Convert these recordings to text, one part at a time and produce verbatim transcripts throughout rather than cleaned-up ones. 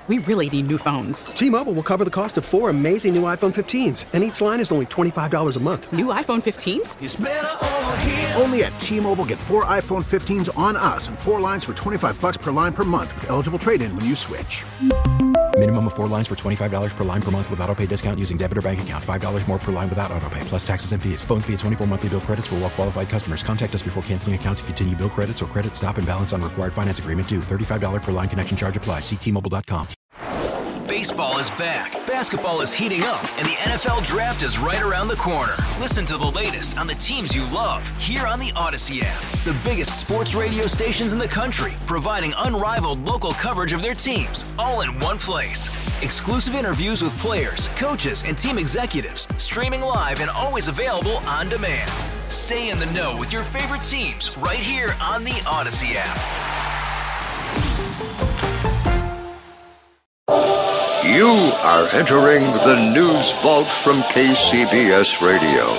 We really need new phones. T-Mobile will cover the cost of four amazing new iPhone fifteens, and each line is only twenty-five dollars a month. New iPhone fifteens? It's better over here. Only at T-Mobile, get four iPhone fifteens on us and four lines for twenty-five dollars per line per month with eligible trade-in when you switch. Minimum of four lines for twenty-five dollars per line per month with autopay discount using debit or bank account. five dollars more per line without autopay, plus taxes and fees. Phone fee at twenty-four monthly bill credits for well-qualified customers. Contact us before canceling account to continue bill credits or credit stop and balance on required finance agreement due. thirty-five dollars per line connection charge applies. See T Mobile dot com. Baseball is back, basketball is heating up, and the N F L Draft is right around the corner. Listen to the latest on the teams you love here on the Odyssey app. The biggest sports radio stations in the country, providing unrivaled local coverage of their teams, all in one place. Exclusive interviews with players, coaches, and team executives, streaming live and always available on demand. Stay in the know with your favorite teams right here on the Odyssey app. You are entering the news vault from K C B S Radio.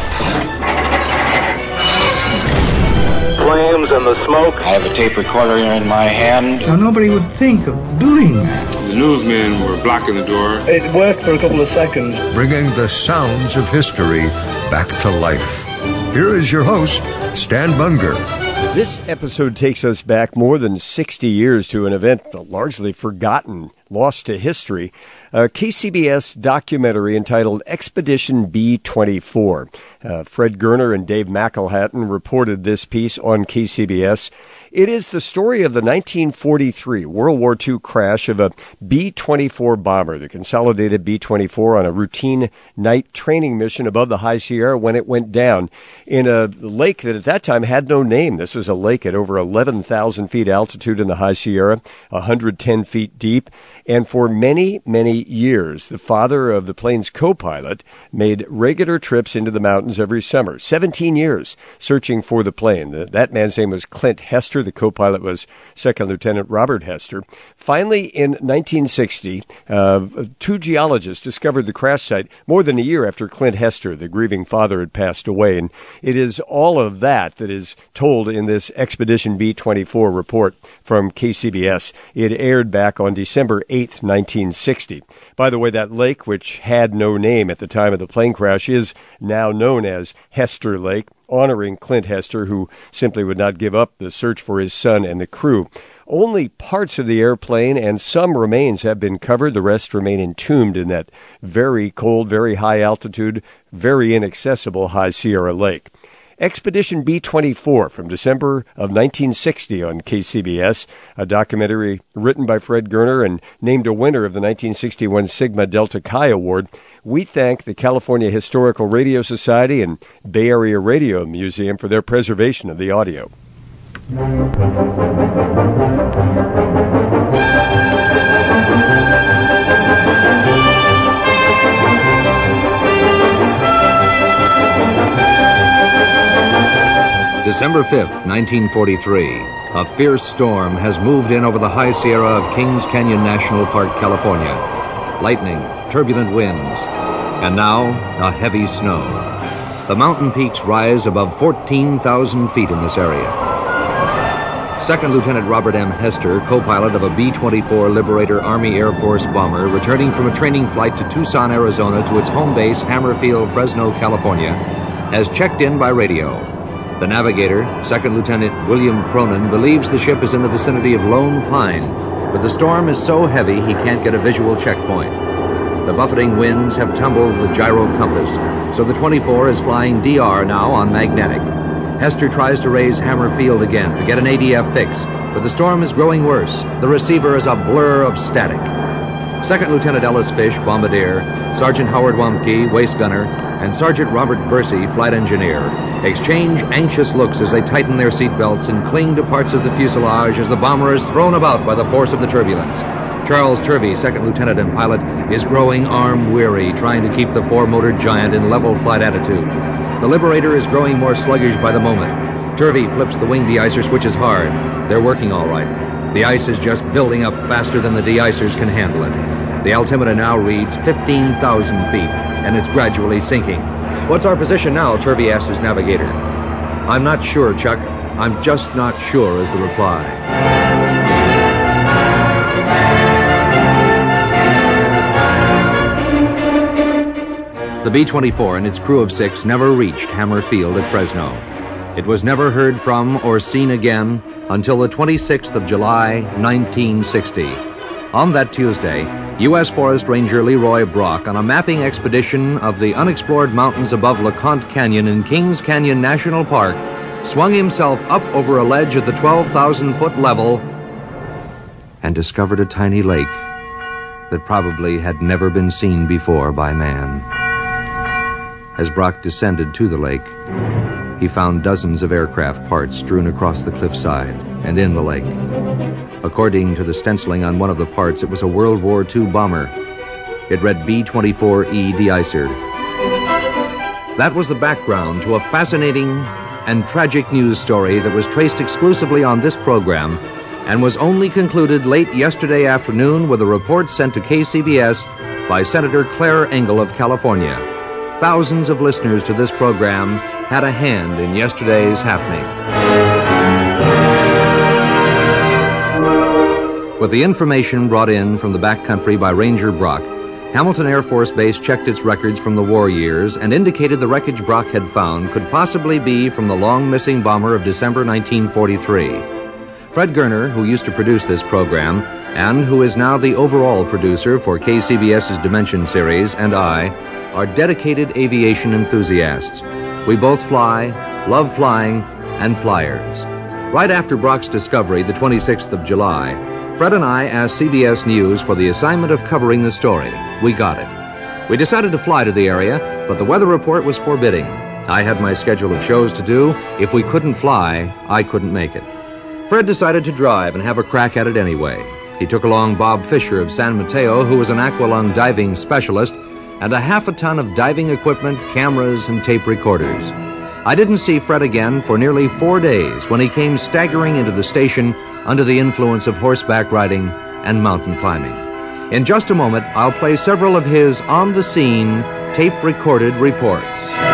Flames and the smoke. I have a tape recorder in my hand. Now, nobody would think of doing that. The newsmen were blocking the door. It worked for a couple of seconds. Bringing the sounds of history back to life. Here is your host, Stan Bunger. This episode takes us back more than sixty years to an event largely forgotten, lost to history, a K C B S documentary entitled Expedition B twenty-four. Uh, Fred Gerner and Dave McElhatton reported this piece on K C B S. It is the story of the nineteen forty-three World War Two crash of a B twenty-four bomber, the consolidated B twenty-four, on a routine night training mission above the High Sierra when it went down in a lake that at that time had no name. This was a lake at over eleven thousand feet altitude in the High Sierra, one hundred ten feet deep. And for many, many years, the father of the plane's co-pilot made regular trips into the mountains every summer, seventeen years, searching for the plane. That man's name was Clint Hester. The co-pilot was Second Lieutenant Robert Hester. Finally, in nineteen sixty, uh, two geologists discovered the crash site more than a year after Clint Hester, the grieving father, had passed away. And it is all of that that is told in this Expedition B twenty-four report from K C B S. It aired back on December eighth, nineteen sixty. By the way, that lake, which had no name at the time of the plane crash, is now known as Hester Lake, honoring Clint Hester, who simply would not give up the search for his son and the crew. Only parts of the airplane and some remains have been covered. The rest remain entombed in that very cold, very high altitude, very inaccessible High Sierra Lake. Expedition B twenty-four from December of nineteen sixty on K C B S, a documentary written by Fred Gerner and named a winner of the nineteen sixty-one Sigma Delta Chi Award. We thank the California Historical Radio Society and Bay Area Radio Museum for their preservation of the audio. December fifth, nineteen forty-three. A fierce storm has moved in over the High Sierra of Kings Canyon National Park, California. Lightning, turbulent winds, and now a heavy snow. The mountain peaks rise above fourteen thousand feet in this area. Second Lieutenant Robert M. Hester, co-pilot of a B twenty-four Liberator Army Air Force bomber returning from a training flight to Tucson, Arizona to its home base, Hammerfield, Fresno, California, has checked in by radio. The navigator, Second Lieutenant William Cronin, believes the ship is in the vicinity of Lone Pine, but the storm is so heavy he can't get a visual checkpoint. The buffeting winds have tumbled the gyro compass, so the twenty-four is flying D R now on magnetic. Hester tries to raise Hammerfield again to get an A D F fix, but the storm is growing worse. The receiver is a blur of static. Second Lieutenant Ellis Fish, bombardier, Sergeant Howard Wamke, waist gunner, and Sergeant Robert Bursey, flight engineer, exchange anxious looks as they tighten their seatbelts and cling to parts of the fuselage as the bomber is thrown about by the force of the turbulence. Charles Turvey, second lieutenant and pilot, is growing arm-weary, trying to keep the four-motor giant in level flight attitude. The Liberator is growing more sluggish by the moment. Turvey flips the wing de-icer switches hard. They're working all right. The ice is just building up faster than the de-icers can handle it. The altimeter now reads fifteen thousand feet, and is gradually sinking. "What's our position now?" Turvey asked his navigator. "I'm not sure, Chuck. I'm just not sure," is the reply. The B twenty-four and its crew of six never reached Hammer Field at Fresno. It was never heard from or seen again until the twenty-sixth of July, nineteen sixty. On that Tuesday, U S Forest Ranger Leroy Brock, on a mapping expedition of the unexplored mountains above LeConte Canyon in Kings Canyon National Park, swung himself up over a ledge at the twelve thousand foot level and discovered a tiny lake that probably had never been seen before by man. As Brock descended to the lake, he found dozens of aircraft parts strewn across the cliffside and in the lake. According to the stenciling on one of the parts, it was a World War Two bomber. It read B twenty-four E De-icer. That was the background to a fascinating and tragic news story that was traced exclusively on this program and was only concluded late yesterday afternoon with a report sent to K C B S by Senator Claire Engel of California. Thousands of listeners to this program had a hand in yesterday's happening. With the information brought in from the backcountry by Ranger Brock, Hamilton Air Force Base checked its records from the war years and indicated the wreckage Brock had found could possibly be from the long-missing bomber of December nineteen forty-three. Fred Gerner, who used to produce this program and who is now the overall producer for K C B S's Dimension series, and I, are dedicated aviation enthusiasts. We both fly, love flying, and flyers. Right after Brock's discovery, the twenty-sixth of July, Fred and I asked C B S News for the assignment of covering the story. We got it. We decided to fly to the area, but the weather report was forbidding. I had my schedule of shows to do. If we couldn't fly, I couldn't make it. Fred decided to drive and have a crack at it anyway. He took along Bob Fisher of San Mateo, who was an aqualung diving specialist, and a half a ton of diving equipment, cameras, and tape recorders. I didn't see Fred again for nearly four days when he came staggering into the station under the influence of horseback riding and mountain climbing. In just a moment, I'll play several of his on-the-scene, tape-recorded reports.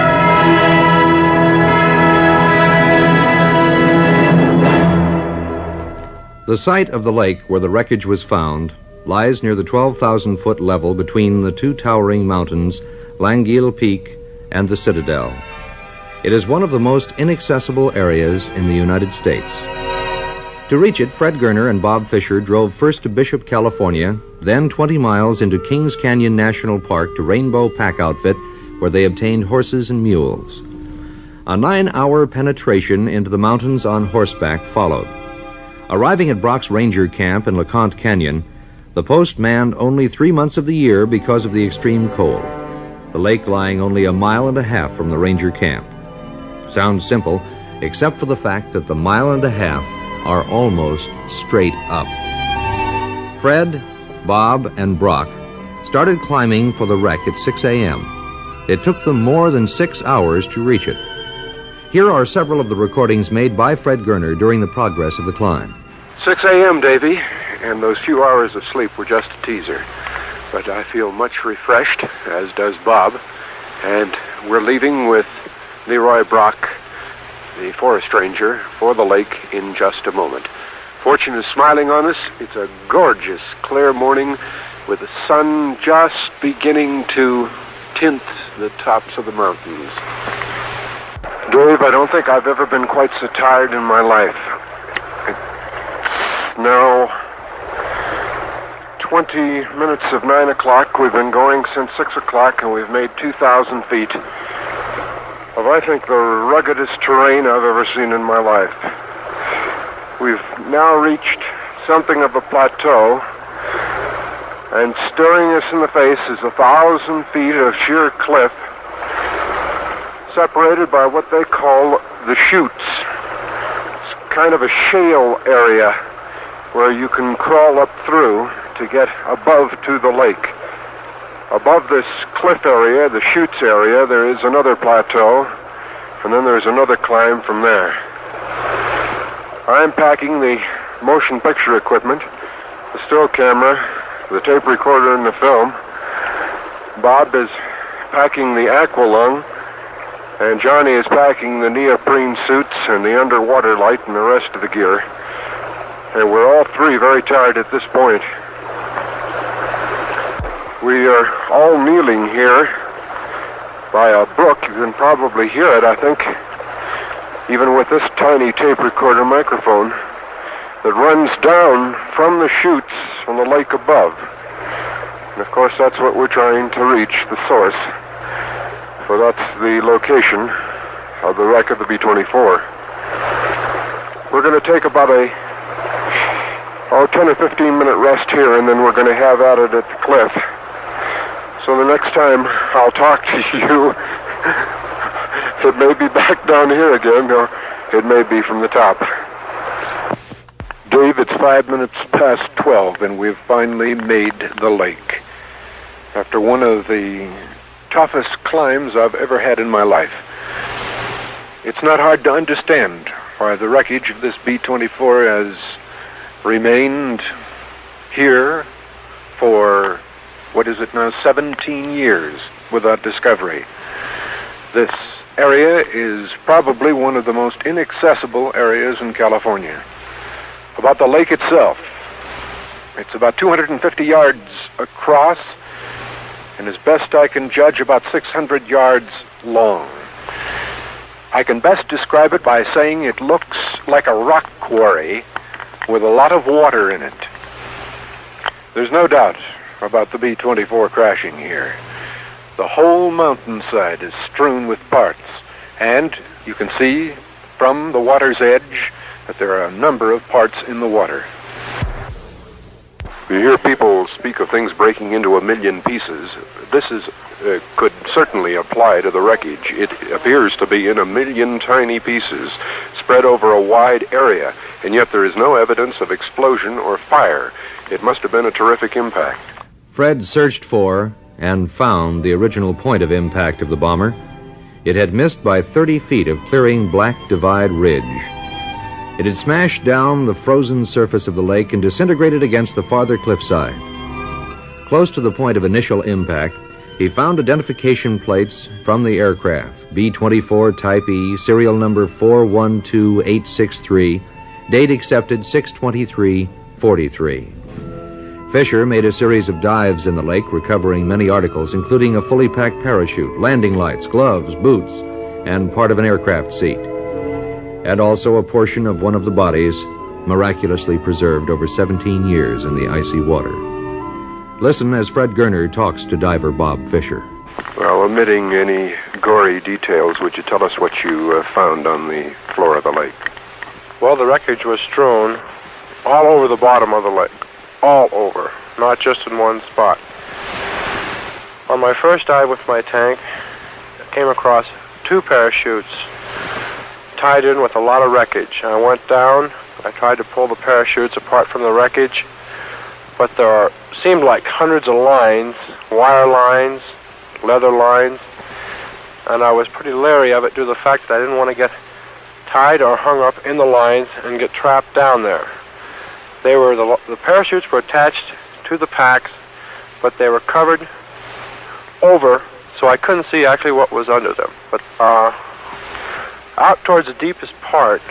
The site of the lake where the wreckage was found lies near the twelve thousand foot level between the two towering mountains, Languille Peak and the Citadel. It is one of the most inaccessible areas in the United States. To reach it, Fred Gerner and Bob Fisher drove first to Bishop, California, then twenty miles into Kings Canyon National Park to Rainbow Pack Outfit, where they obtained horses and mules. A nine-hour penetration into the mountains on horseback followed. Arriving at Brock's Ranger Camp in LeConte Canyon, the post manned only three months of the year because of the extreme cold, the lake lying only a mile and a half from the Ranger Camp. Sounds simple, except for the fact that the mile and a half are almost straight up. Fred, Bob, and Brock started climbing for the wreck at six a.m. It took them more than six hours to reach it. Here are several of the recordings made by Fred Gerner during the progress of the climb. six a.m., Davy, and those few hours of sleep were just a teaser. But I feel much refreshed, as does Bob, and we're leaving with Leroy Brock, the forest ranger, for the lake in just a moment. Fortune is smiling on us. It's a gorgeous, clear morning with the sun just beginning to tint the tops of the mountains. Dave, I don't think I've ever been quite so tired in my life. It's now twenty minutes of nine o'clock. We've been going since six o'clock, and we've made two thousand feet of, I think, the ruggedest terrain I've ever seen in my life. We've now reached something of a plateau, and staring us in the face is a thousand feet of sheer cliff, separated by what they call the chutes. It's kind of a shale area where you can crawl up through to get above to the lake. Above this cliff area, the chutes area, there is another plateau, and then there's another climb from there. I'm packing the motion picture equipment, the still camera, the tape recorder, and the film. Bob is packing the aqualung, and Johnny is packing the neoprene suits and the underwater light and the rest of the gear. And we're all three very tired at this point. We are all kneeling here by a brook. You can probably hear it, I think, even with this tiny tape recorder microphone that runs down from the chutes on the lake above. And of course, that's what we're trying to reach, the source. So that's the location of the wreck of the B twenty-four. We're going to take about a oh, ten or fifteen minute rest here, and then we're going to have at it at the cliff. So the next time I'll talk to you, it may be back down here again, or it may be from the top. Dave, it's five minutes past twelve, and we've finally made the lake. After one of the toughest climbs I've ever had in my life. It's not hard to understand why the wreckage of this B twenty-four has remained here for, what is it now, seventeen years without discovery. This area is probably one of the most inaccessible areas in California. About the lake itself, it's about two hundred fifty yards across, and as best I can judge, about six hundred yards long. I can best describe it by saying it looks like a rock quarry with a lot of water in it. There's no doubt about the B twenty-four crashing here. The whole mountainside is strewn with parts, and you can see from the water's edge that there are a number of parts in the water. You hear people speak of things breaking into a million pieces. This is uh, could certainly apply to the wreckage. It appears to be in a million tiny pieces spread over a wide area, and yet there is no evidence of explosion or fire. It must have been a terrific impact. Fred searched for and found the original point of impact of the bomber. It had missed by thirty feet of clearing Black Divide Ridge. It had smashed down the frozen surface of the lake and disintegrated against the farther cliffside. Close to the point of initial impact, he found identification plates from the aircraft, B twenty-four Type E, serial number four one two eight six three, date accepted six twenty-three forty-three. Fisher made a series of dives in the lake, recovering many articles, including a fully packed parachute, landing lights, gloves, boots, and part of an aircraft seat, and also a portion of one of the bodies, miraculously preserved over seventeen years in the icy water. Listen as Fred Gerner talks to diver Bob Fisher. Well, omitting any gory details, would you tell us what you uh, found on the floor of the lake? Well, the wreckage was strewn all over the bottom of the lake. All over, not just in one spot. On my first dive with my tank, I came across two parachutes tied in with a lot of wreckage. I went down, I tried to pull the parachutes apart from the wreckage, but there are, seemed like hundreds of lines, wire lines, leather lines, and I was pretty leery of it due to the fact that I didn't want to get tied or hung up in the lines and get trapped down there. They were the, the parachutes were attached to the packs, but they were covered over, so I couldn't see actually what was under them. But uh, out towards the deepest part,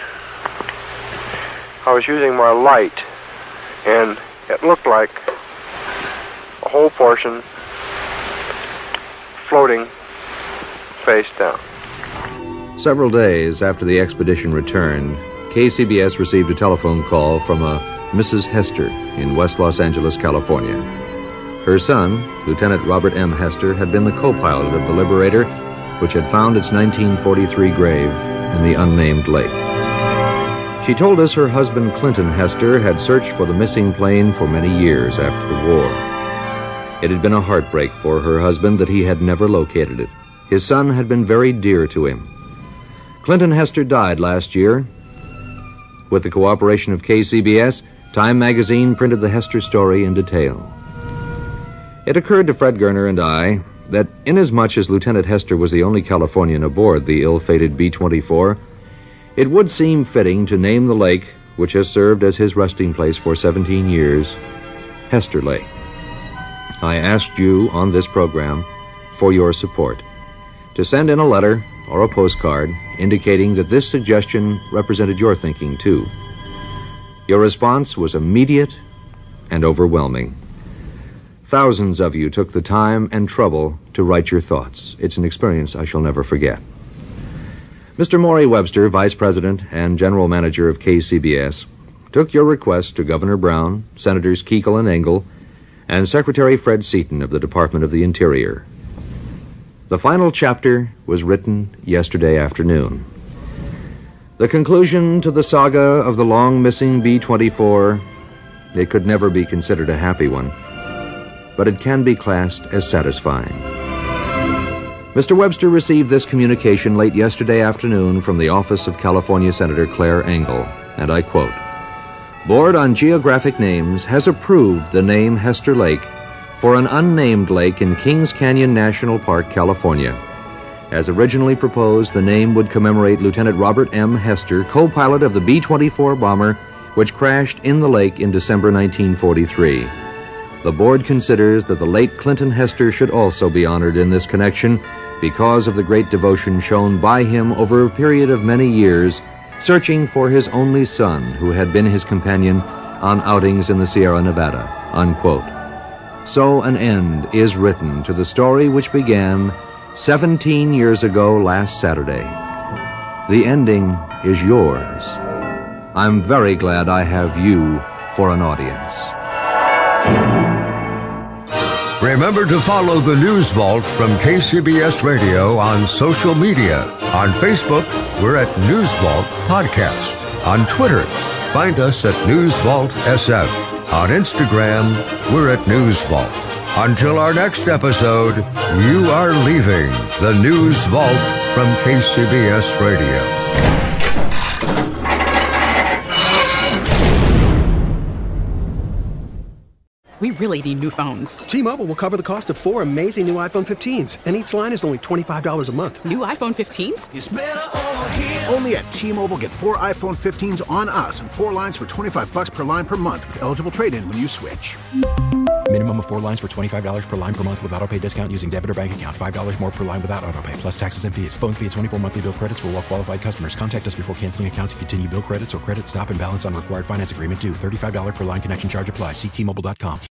I was using my light, and it looked like a whole portion floating face down. Several days after the expedition returned, K C B S received a telephone call from a Missus Hester in West Los Angeles, California. Her son, Lieutenant Robert M. Hester, had been the co-pilot of the Liberator, which had found its nineteen forty-three grave in the unnamed lake. She told us her husband, Clinton Hester, had searched for the missing plane for many years after the war. It had been a heartbreak for her husband that he had never located it. His son had been very dear to him. Clinton Hester died last year. With the cooperation of K C B S, Time magazine printed the Hester story in detail. It occurred to Fred Gerner and I that inasmuch as Lieutenant Hester was the only Californian aboard the ill-fated B twenty-four, it would seem fitting to name the lake, which has served as his resting place for seventeen years, Hester Lake. I asked you on this program for your support, to send in a letter or a postcard indicating that this suggestion represented your thinking too. Your response was immediate and overwhelming. Thousands of you took the time and trouble to write your thoughts. It's an experience I shall never forget. Mister Maury Webster, Vice President and General Manager of K C B S, took your request to Governor Brown, Senators Kuechel and Engel, and Secretary Fred Seaton of the Department of the Interior. The final chapter was written yesterday afternoon. The conclusion to the saga of the long-missing B twenty-four, it could never be considered a happy one, but it can be classed as satisfying. Mister Webster received this communication late yesterday afternoon from the office of California Senator Claire Engel, and I quote, "Board on Geographic Names has approved the name Hester Lake for an unnamed lake in Kings Canyon National Park, California. As originally proposed, the name would commemorate Lieutenant Robert M. Hester, co-pilot of the B twenty-four bomber, which crashed in the lake in December nineteen forty-three. The board considers that the late Clinton Hester should also be honored in this connection because of the great devotion shown by him over a period of many years, searching for his only son who had been his companion on outings in the Sierra Nevada," unquote. So an end is written to the story which began seventeen years ago last Saturday. The ending is yours. I'm very glad I have you for an audience. Remember to follow the News Vault from K C B S Radio on social media. On Facebook, we're at News Vault Podcast. On Twitter, find us at News Vault S F. On Instagram, we're at News Vault. Until our next episode, you are leaving the News Vault from K C B S Radio. We really need new phones. T-Mobile will cover the cost of four amazing new iPhone fifteens, and each line is only twenty-five dollars a month. New iPhone fifteens? It's better over here. Only at T-Mobile, get four iPhone fifteens on us and four lines for twenty-five bucks per line per month with eligible trade-in when you switch. Minimum of four lines for twenty-five dollars per line per month with autopay discount using debit or bank account. five dollars more per line without autopay, plus taxes and fees. Phone fee at twenty-four monthly bill credits for well-qualified customers. Contact us before canceling account to continue bill credits or credit stop and balance on required finance agreement due. thirty-five dollars per line connection charge applies. See T Mobile dot com.